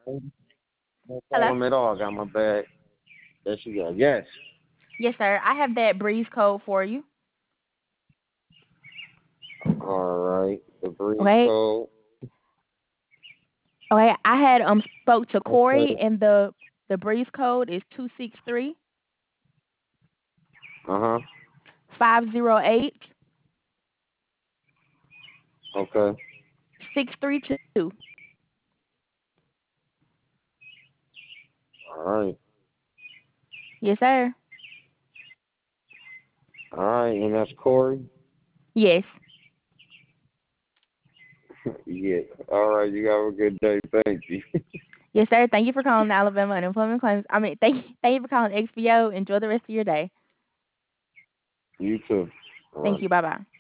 No Hello? problem at all. I got my bag. There she go. Yes. Yes, sir. I have that breeze code for you. All right. The breeze Okay. code. Okay. I had spoke to Okay. Corey, and the breeze code is 263 Uh huh. 508 Okay. 632. All right. Yes, sir. All right. And that's Corey. Yes. Yeah. All right. You have a good day. Thank you. Yes, sir. Thank you for calling the Alabama Unemployment Claims. Thank you for calling XBO. Enjoy the rest of your day. You too. All Thank right. you. Bye bye.